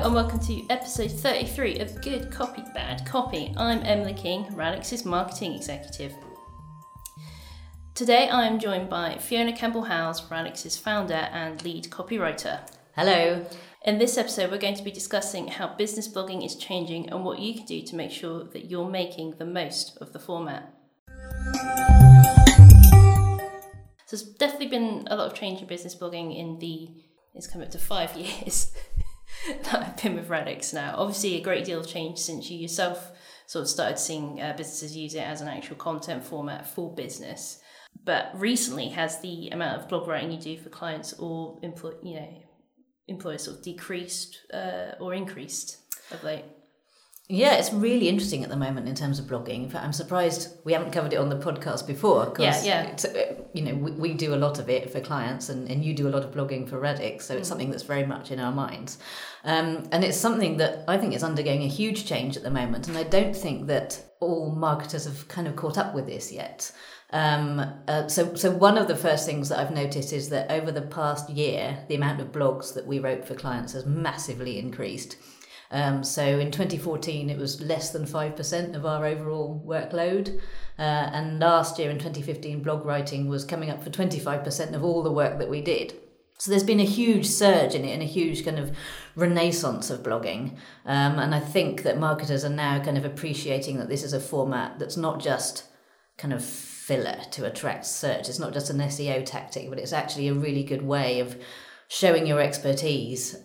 and welcome to episode 33 of Good Copy, Bad Copy. I'm Emily King, Radix's marketing executive. Today I am joined by Fiona Campbell-Howes, Radix's founder and lead copywriter. Hello. In this episode we're going to be discussing how business blogging is changing and what you can do to make sure that you're making the most of the format. So there's definitely been a lot of change in business blogging it's come up to 5 years that I've been with Radix now. Obviously a great deal of change since you yourself sort of started seeing businesses use it as an actual content format for business. But recently has the amount of blog writing you do for clients or employers sort of decreased or increased of late? Yeah, it's really interesting at the moment in terms of blogging. In fact, I'm surprised we haven't covered it on the podcast before. It's, we do a lot of it for clients and you do a lot of blogging for Radix, so it's something that's very much in our minds. And it's something that I think is undergoing a huge change at the moment, and I don't think that all marketers have kind of caught up with this yet. So one of the first things that I've noticed is that over the past year, the amount of blogs that we wrote for clients has massively increased. So in 2014, it was less than 5% of our overall workload. And last year in 2015, blog writing was coming up for 25% of all the work that we did. So there's been a huge surge in it and a huge kind of renaissance of blogging. And I think that marketers are now kind of appreciating that this is a format that's not just kind of filler to attract search. It's not just an SEO tactic, but it's actually a really good way of showing your expertise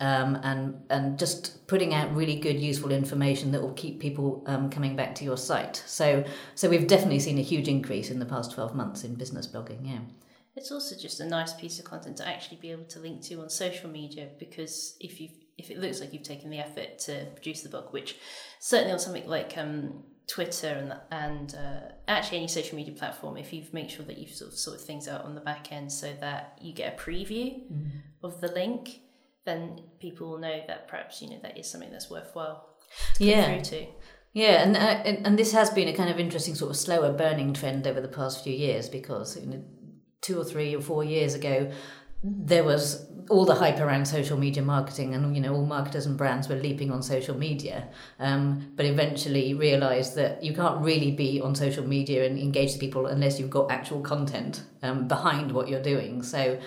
and just putting out really good, useful information that will keep people coming back to your site. So we've definitely seen a huge increase in the past 12 months in business blogging, yeah. It's also just a nice piece of content to actually be able to link to on social media, because if it looks like you've taken the effort to produce the blog, which certainly on something like Twitter and actually any social media platform, if you've made sure that you've sort of sorted things out on the back end so that you get a preview of the link, then people will know that perhaps that is something that's worthwhile to click through to. Yeah, and this has been a kind of interesting sort of slower burning trend over the past few years, because 2 or 3 or 4 years ago there was all the hype around social media marketing, and all marketers and brands were leaping on social media, but eventually realized that you can't really be on social media and engage the people unless you've got actual content behind what you're doing. So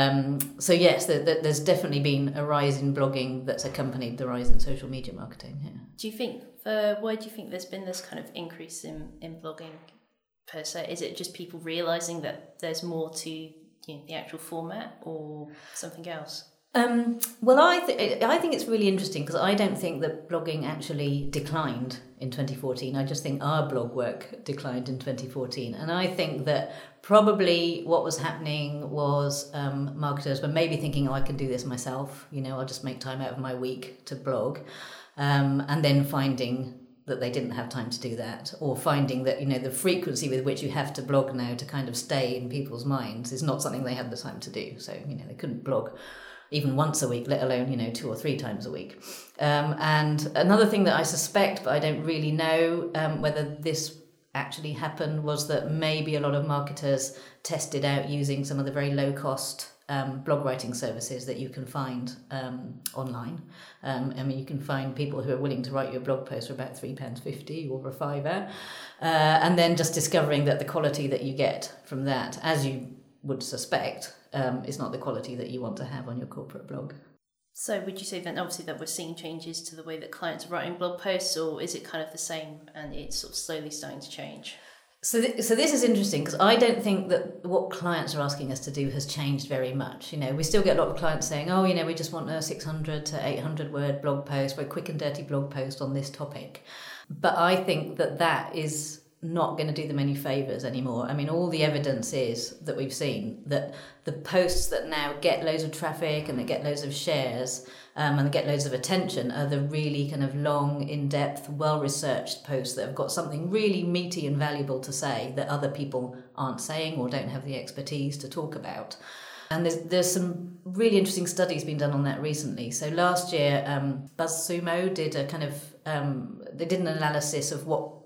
yes, there's definitely been a rise in blogging that's accompanied the rise in social media marketing. Yeah. Do you think why do you think there's been this kind of increase in blogging per se? Is it just people realizing that there's more to the actual format, or something else? Well, I think it's really interesting, because I don't think that blogging actually declined in 2014. I just think our blog work declined in 2014. And I think that probably what was happening was marketers were maybe thinking, I can do this myself. I'll just make time out of my week to blog. And then finding that they didn't have time to do that, or finding that the frequency with which you have to blog now to kind of stay in people's minds is not something they had the time to do. So they couldn't blog even once a week, let alone 2 or 3 times a week. And another thing that I suspect, but I don't really know whether this actually happened, was that maybe a lot of marketers tested out using some of the very low cost blog writing services that you can find online. You can find people who are willing to write you a blog post for about £3.50 or a £5, and then just discovering that the quality that you get from that, as you would suspect, is not the quality that you want to have on your corporate blog. So would you say then, obviously, that we're seeing changes to the way that clients are writing blog posts, or is it kind of the same and it's sort of slowly starting to change? So this is interesting, because I don't think that what clients are asking us to do has changed very much. We still get a lot of clients saying, we just want a 600 to 800 word blog post, very quick and dirty blog post on this topic. But I think that is not going to do them any favours anymore. All the evidence is that we've seen that the posts that now get loads of traffic and they get loads of shares and they get loads of attention are the really kind of long, in-depth, well-researched posts that have got something really meaty and valuable to say that other people aren't saying or don't have the expertise to talk about. And there's some really interesting studies being done on that recently. So last year, BuzzSumo did a kind of they did an analysis of what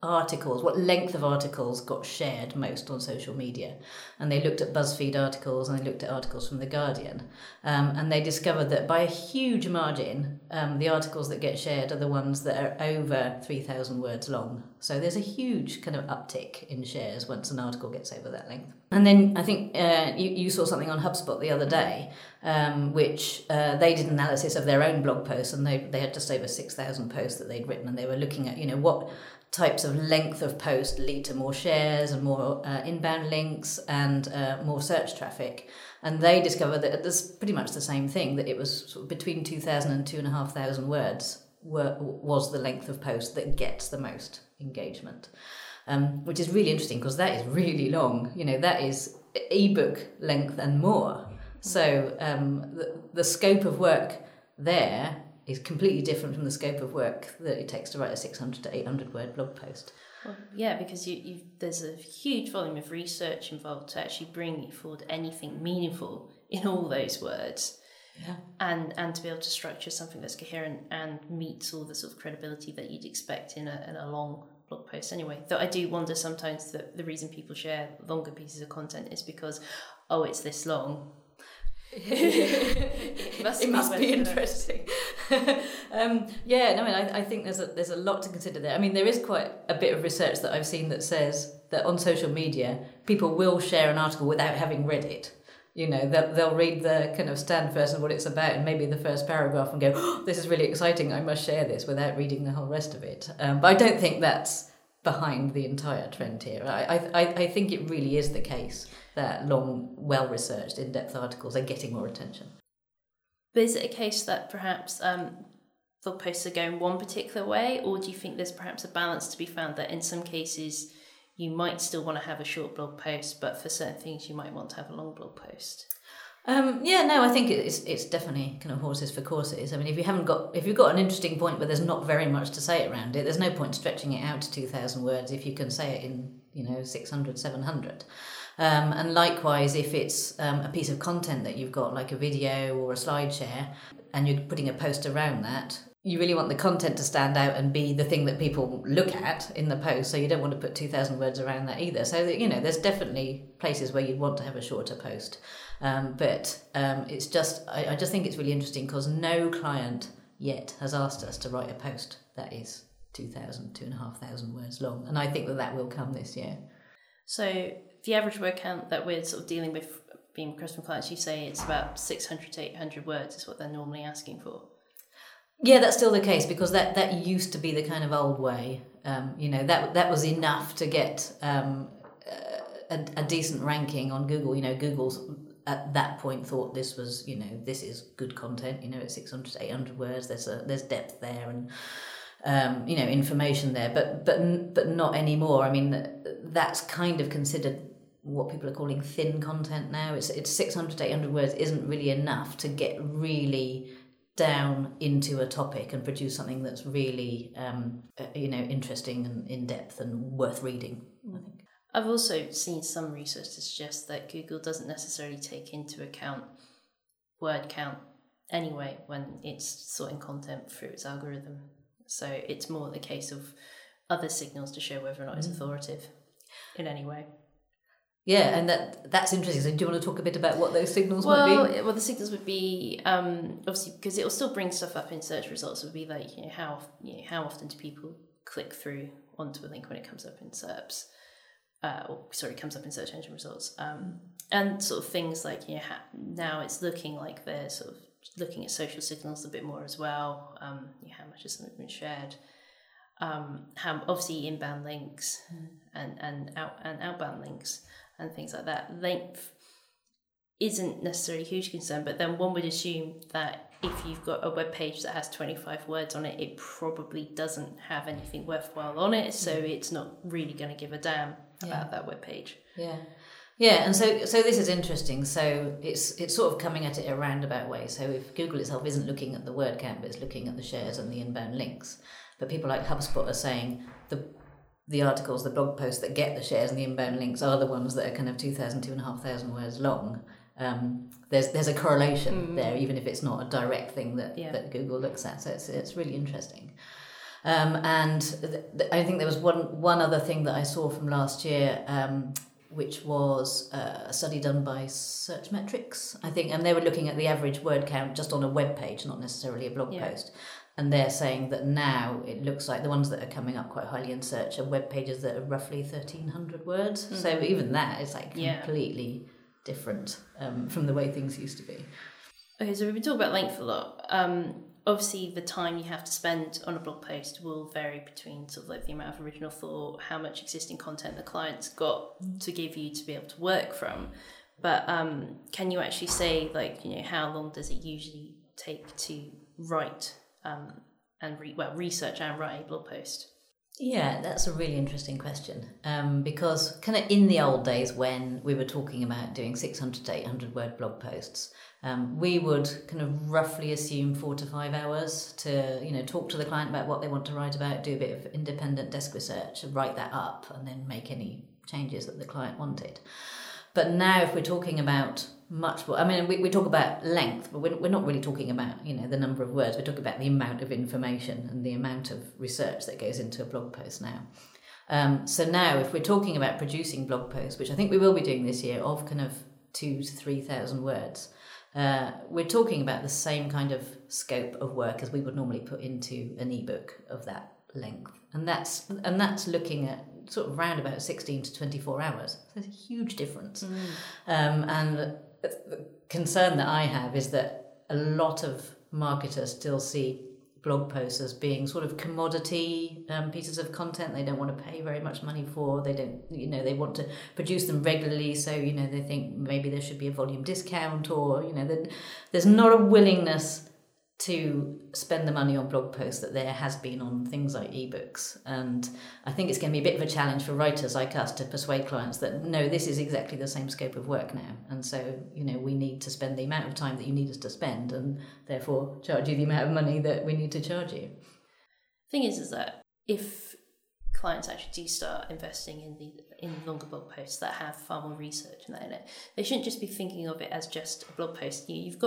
articles, what length of articles got shared most on social media. And they looked at BuzzFeed articles and they looked at articles from The Guardian. And they discovered that by a huge margin, the articles that get shared are the ones that are over 3,000 words long. So there's a huge kind of uptick in shares once an article gets over that length. And then I think you saw something on HubSpot the other day, which they did analysis of their own blog posts, and they had just over 6,000 posts that they'd written, and they were looking at, what types of length of post lead to more shares and more inbound links and more search traffic. And they discovered that there's pretty much the same thing, that it was sort of between 2,000 and 2,500 words was the length of post that gets the most engagement, which is really interesting because that is really long. That is ebook length and more. So the scope of work there is completely different from the scope of work that it takes to write a 600 to 800 word blog post. Well, yeah, because there's a huge volume of research involved to actually bring forward anything meaningful in all those words. Yeah. And to be able to structure something that's coherent and meets all the sort of credibility that you'd expect in a long blog post anyway. Though I do wonder sometimes that the reason people share longer pieces of content is because, it's this long. It must be interesting. I think there's a lot to consider there. I mean, there is quite a bit of research that I've seen that says that on social media people will share an article without having read it. They'll read the kind of stand version of what it's about and maybe the first paragraph and go, this is really exciting, I must share this, without reading the whole rest of it. But I don't think that's behind the entire trend here. I think it really is the case that long, well-researched, in-depth articles are getting more attention. But is it a case that perhaps blog posts are going one particular way, or do you think there's perhaps a balance to be found that in some cases you might still want to have a short blog post, but for certain things you might want to have a long blog post? I think it's definitely kind of horses for courses. I mean, if you've got an interesting point but there's not very much to say around it, there's no point stretching it out to 2,000 words if you can say it in 600, 700. And likewise, if it's a piece of content that you've got, like a video or a slide share, and you're putting a post around that, you really want the content to stand out and be the thing that people look at in the post, so you don't want to put 2,000 words around that either. So that, there's definitely places where you'd want to have a shorter post. But it's just, I just think it's really interesting because no client yet has asked us to write a post that is 2,000, 2,500 words long. And I think that will come this year. So the average word count that we're sort of dealing with being customer clients, you say it's about 600 to 800 words is what they're normally asking for. Yeah, that's still the case because that used to be the kind of old way. That was enough to get a decent ranking on Google. Google's at that point thought this was, this is good content. It's 600 to 800 words. There's depth there and information there, but not anymore. I mean, that's kind of considered what people are calling thin content now. It's 600 to 800 words isn't really enough to get really down into a topic and produce something that's really interesting and in depth and worth reading, I think. I've also seen some research to suggest that Google doesn't necessarily take into account word count anyway when it's sorting content through its algorithm. So it's more the case of other signals to show whether or not it's authoritative in any way. Yeah, and that's interesting. So do you want to talk a bit about what those signals might be? Well, the signals would be, obviously, because it will still bring stuff up in search results, it would be like, how often do people click through onto a link when it comes up in SERPs? Comes up in search engine results. And sort of things like, now it's looking like they're sort of looking at social signals a bit more as well. How much has something been shared? How obviously inbound links and outbound links and things like that. Length isn't necessarily a huge concern, but then one would assume that if you've got a web page that has 25 words on it, it probably doesn't have anything worthwhile on it, so it's not really going to give a damn about that web page. Yeah, and so this is interesting. So it's sort of coming at it a roundabout way. So if Google itself isn't looking at the word count, but it's looking at the shares and the inbound links, but people like HubSpot are saying the articles, the blog posts that get the shares and the inbound links are the ones that are kind of 2,000, 2,500 words long. There's a correlation there, even if it's not a direct thing that Google looks at. So it's really interesting. I think there was one other thing that I saw from last year, which was a study done by Searchmetrics, I think, and they were looking at the average word count just on a web page, not necessarily a blog post. And they're saying that now it looks like the ones that are coming up quite highly in search are web pages that are roughly 1,300 words. Mm-hmm. So even that is like completely different from the way things used to be. Okay, so we've been talking about length a lot. Obviously, the time you have to spend on a blog post will vary between sort of like the amount of original thought, how much existing content the client's got to give you to be able to work from. But can you actually say, like, you know, how long does it usually take to write research and write a blog post? Yeah, that's a really interesting question, because kind of in the old days when we were talking about doing 600 to 800 word blog posts, we would kind of roughly assume 4 to 5 hours to, you know, talk to the client about what they want to write about, do a bit of independent desk research, write that up, and then make any changes that the client wanted. But now if we're talking about much more, I mean, we talk about length, but we're not really talking about, you know, the number of words. We're talking about the amount of information and the amount of research that goes into a blog post now. So now if we're talking about producing blog posts, which I think we will be doing this year, of kind of 2,000 to 3,000 words, we're talking about the same kind of scope of work as we would normally put into an ebook of that length. And that's looking at sort of round about 16 to 24 hours. So there's a huge difference. And the concern that I have is that a lot of marketers still see blog posts as being sort of commodity pieces of content they don't want to pay very much money for. They don't, you know, they want to produce them regularly, so, you know, they think maybe there should be a volume discount, or, you know, there's not a willingness to spend the money on blog posts that there has been on things like ebooks. And I think it's going to be a bit of a challenge for writers like us to persuade clients that no, this is exactly the same scope of work now, and so, you know, we need to spend the amount of time that you need us to spend, and therefore charge you the amount of money that we need to charge you. The thing is that if clients actually do start investing in longer blog posts that have far more research in it, they shouldn't just be thinking of it as just a blog post.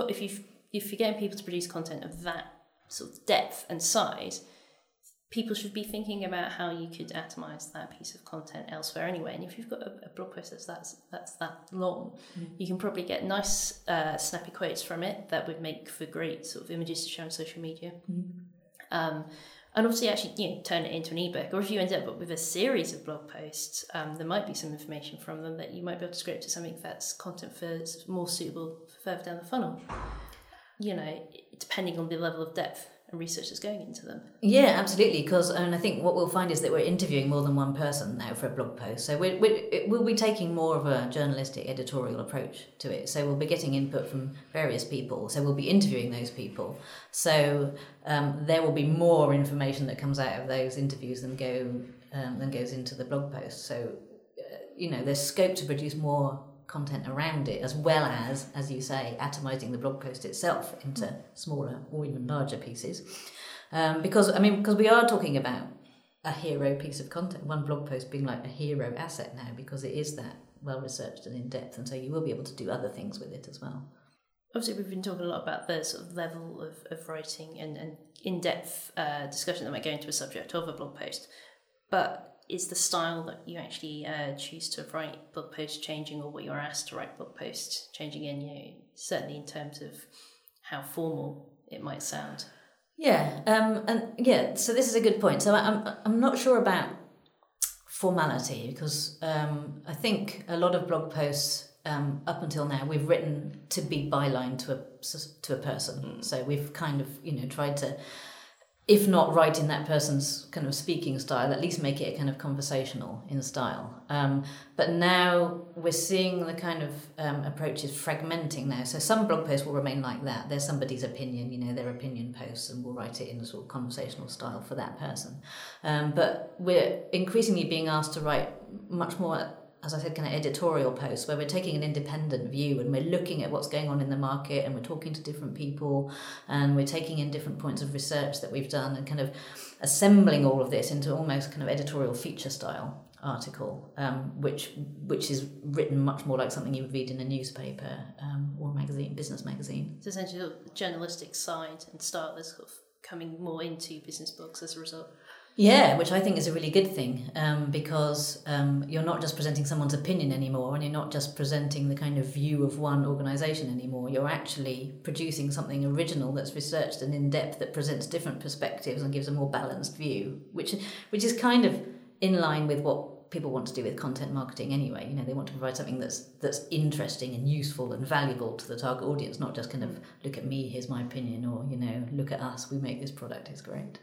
If you're getting people to produce content of that sort of depth and size, people should be thinking about how you could atomize that piece of content elsewhere anyway. And if you've got a blog post that's that long, you can probably get nice snappy quotes from it that would make for great sort of images to share on social media. And obviously actually, you know, turn it into an ebook. Or if you end up with a series of blog posts, there might be some information from them that you might be able to script to something that's content for more suitable for further down the funnel. You know, depending on the level of depth and research that's going into them. Yeah, absolutely. Because I think what we'll find is that we're interviewing more than one person now for a blog post. So we'll be taking more of a journalistic editorial approach to it. So we'll be getting input from various people. So we'll be interviewing those people. So there will be more information that comes out of those interviews than goes into the blog post. So you know, there's scope to produce more content around it, as well as you say, atomizing the blog post itself into smaller or even larger pieces. Because we are talking about a hero piece of content, one blog post being like a hero asset now, because it is that well researched and in depth, and so you will be able to do other things with it as well. Obviously, we've been talking a lot about the sort of level of writing and in-depth discussion that might go into a subject of a blog post, but is the style that you actually choose to write blog posts changing, or what you're asked to write blog posts changing in, you know, certainly in terms of how formal it might sound? So this is a good point. So I'm not sure about formality, because I think a lot of blog posts up until now we've written to be byline to a person. So we've kind of, you know, tried to, if not write in that person's kind of speaking style, at least make it a kind of conversational in style. But now we're seeing the kind of approaches fragmenting now. So some blog posts will remain like that. There's somebody's opinion, you know, their opinion posts, and we'll write it in a sort of conversational style for that person. But we're increasingly being asked to write much more, as I said, kind of editorial posts, where we're taking an independent view and we're looking at what's going on in the market, and we're talking to different people, and we're taking in different points of research that we've done, and kind of assembling all of this into almost kind of editorial feature style article, which is written much more like something you would read in a newspaper or magazine, business magazine. So essentially the journalistic side and style is sort of coming more into business books as a result. Yeah, which I think is a really good thing, because you're not just presenting someone's opinion anymore, and you're not just presenting the kind of view of one organisation anymore. You're actually producing something original that's researched and in depth, that presents different perspectives and gives a more balanced view, which is kind of in line with what people want to do with content marketing anyway. You know, they want to provide something that's interesting and useful and valuable to the target audience, not just kind of look at me, here's my opinion, or, you know, look at us, we make this product, it's great.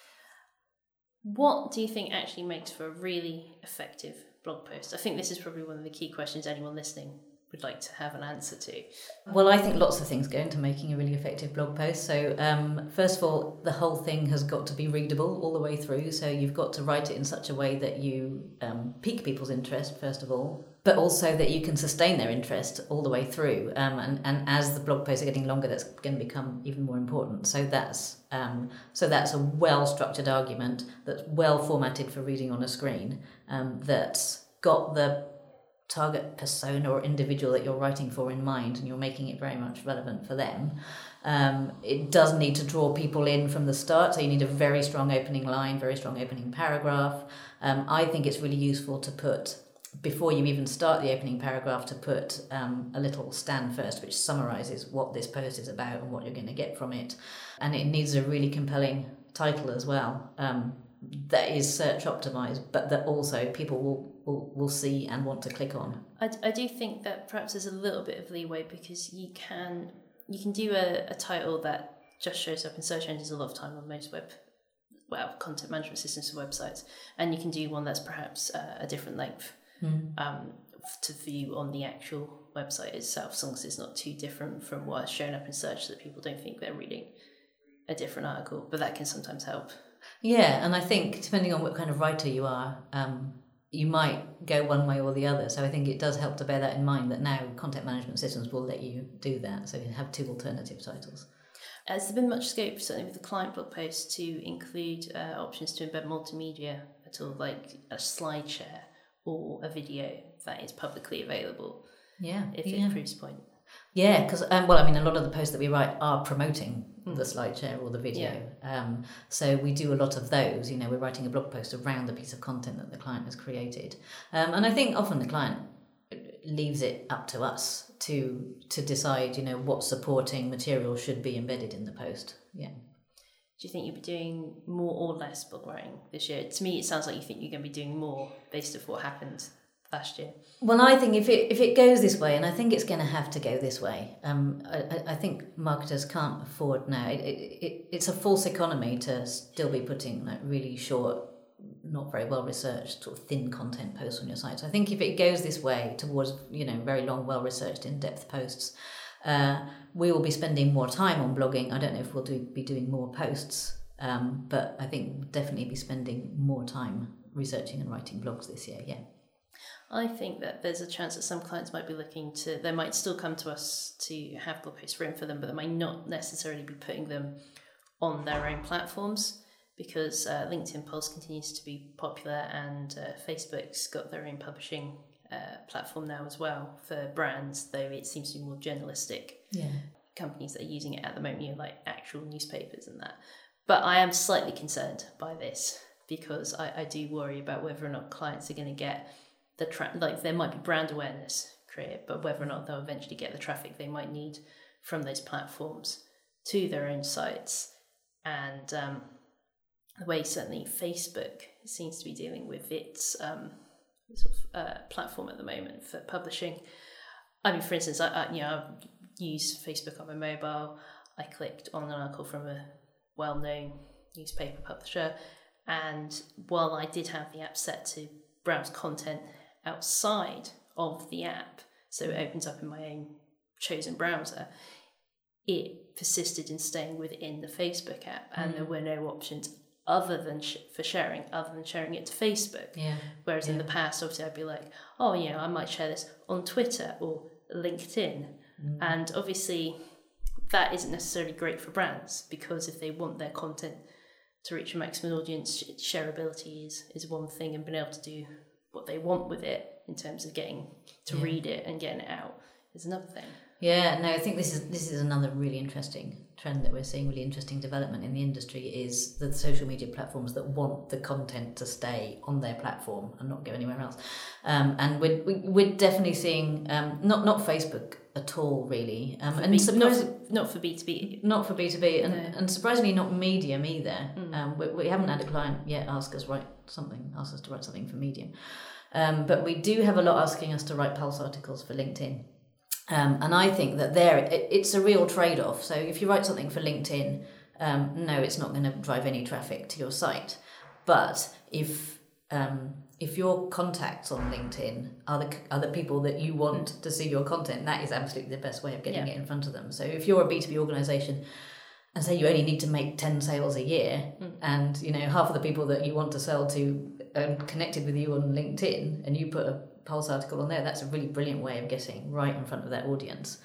What do you think actually makes for a really effective blog post? I think this is probably one of the key questions anyone listening would like to have an answer to. Well, I think lots of things go into making a really effective blog post. So first of all, the whole thing has got to be readable all the way through. So you've got to write it in such a way that you pique people's interest, first of all, but also that you can sustain their interest all the way through. And as the blog posts are getting longer, that's going to become even more important. So that's a well-structured argument that's well formatted for reading on a screen, that's got the target persona or individual that you're writing for in mind, and you're making it very much relevant for them. It does need to draw people in from the start, so you need a very strong opening line, very strong opening paragraph. I think it's really useful to put, before you even start the opening paragraph, to put a little stand first, which summarises what this post is about and what you're going to get from it. And it needs a really compelling title as well, that is search optimized, but that also people will see and want to click on. I do think that perhaps there's a little bit of leeway, because you can do a title that just shows up in search engines a lot of time on most content management systems for websites, and you can do one that's perhaps a different length to view on the actual website itself, as long as it's not too different from what's shown up in search, so that people don't think they're reading a different article. But that can sometimes help. Yeah, and I think depending on what kind of writer you are, you might go one way or the other. So I think it does help to bear that in mind, that now content management systems will let you do that. So you have two alternative titles. Has there been much scope, certainly with the client blog post, to include options to embed multimedia at all, like a slide share or a video that is publicly available? Yeah. If it proves point. Yeah, because, a lot of the posts that we write are promoting the slide share or the video. Yeah. So we do a lot of those. You know, we're writing a blog post around the piece of content that the client has created. And I think often the client leaves it up to us to decide, you know, what supporting material should be embedded in the post. Yeah. Do you think you'll be doing more or less blog writing this year? To me, it sounds like you think you're going to be doing more based off what happened last year. Well, I think if it goes this way, and I think it's going to have to go this way, I think marketers can't afford now. It's a false economy to still be putting like really short, not very well researched, sort of thin content posts on your site. So I think if it goes this way towards, you know, very long, well researched, in depth posts, we will be spending more time on blogging. I don't know if we'll be doing more posts, but I think we'll definitely be spending more time researching and writing blogs this year. Yeah. I think that there's a chance that some clients might be they might still come to us to have blog posts written for them, but they might not necessarily be putting them on their own platforms, because LinkedIn Pulse continues to be popular, and Facebook's got their own publishing platform now as well for brands, though it seems to be more journalistic. Yeah. Companies that are using it at the moment, you know, like actual newspapers and that. But I am slightly concerned by this, because I do worry about whether or not clients are going to get there might be brand awareness created, but whether or not they'll eventually get the traffic they might need from those platforms to their own sites. And the way certainly Facebook seems to be dealing with its platform at the moment for publishing. I mean, for instance, I use Facebook on my mobile. I clicked on an article from a well-known newspaper publisher, and while I did have the app set to browse content outside of the app, so it opens up in my own chosen browser, it persisted in staying within the Facebook app, and there were no options other than for sharing, other than sharing it to Facebook. Yeah. Whereas in the past, obviously, I'd be like, oh, you know, I might share this on Twitter or LinkedIn, and obviously that isn't necessarily great for brands, because if they want their content to reach a maximum audience, shareability is one thing, and being able to do what they want with it in terms of getting to read it and getting it out is another thing. Yeah, no, I think this is another really interesting trend that we're seeing, really interesting development in the industry, is the social media platforms that want the content to stay on their platform and not go anywhere else. And we're definitely seeing not Facebook at all, really, not for B2B, not for B2B, and surprisingly not Medium either. We haven't had a client yet ask us to write something for Medium, but we do have a lot asking us to write Pulse articles for LinkedIn. And I think that it's a real trade-off. So if you write something for LinkedIn, no, it's not going to drive any traffic to your site. But if your contacts on LinkedIn are the people that you want to see your content, that is absolutely the best way of getting it in front of them. So if you're a B2B organisation and say you only need to make 10 sales a year, and half of the people that you want to sell to are connected with you on LinkedIn, and you put a Pulse article on there, that's a really brilliant way of getting right in front of that audience.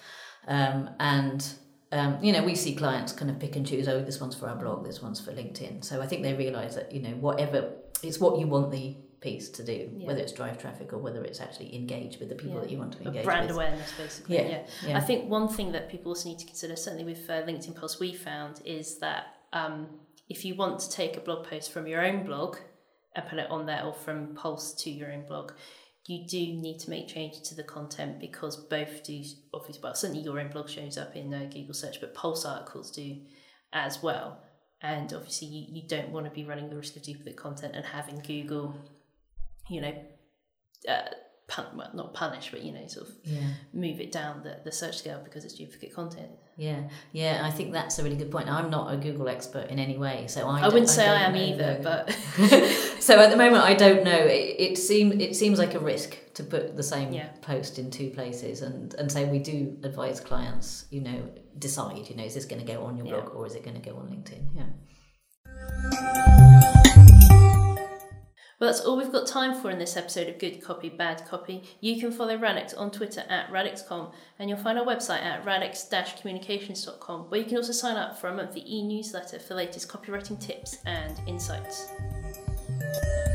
We see clients kind of pick and choose, this one's for our blog, this one's for LinkedIn. So I think they realise that, whatever, it's what you want the piece to do, whether it's drive traffic or whether it's actually engage with the people that you want to engage with. Brand awareness, basically. Yeah. I think one thing that people also need to consider, certainly with LinkedIn Pulse, we found is that if you want to take a blog post from your own blog and put it on there, or from Pulse to your own blog, you do need to make changes to the content, because both do, obviously, well, certainly your own blog shows up in Google search, but Pulse articles do as well. And obviously you don't want to be running the risk of duplicate content and having Google, not punish, but move it down the search scale because it's duplicate content. Yeah, I think that's a really good point. I'm not a Google expert in any way, so I wouldn't say I am either. But so at the moment, I don't know. It seems like a risk to put the same post in two places, and so we do advise clients, decide, is this going to go on your blog or is it going to go on LinkedIn? Yeah. Well, that's all we've got time for in this episode of Good Copy, Bad Copy. You can follow Radix on Twitter @radixcom, and you'll find our website at radix-communications.com, where you can also sign up for a monthly e-newsletter for the latest copywriting tips and insights.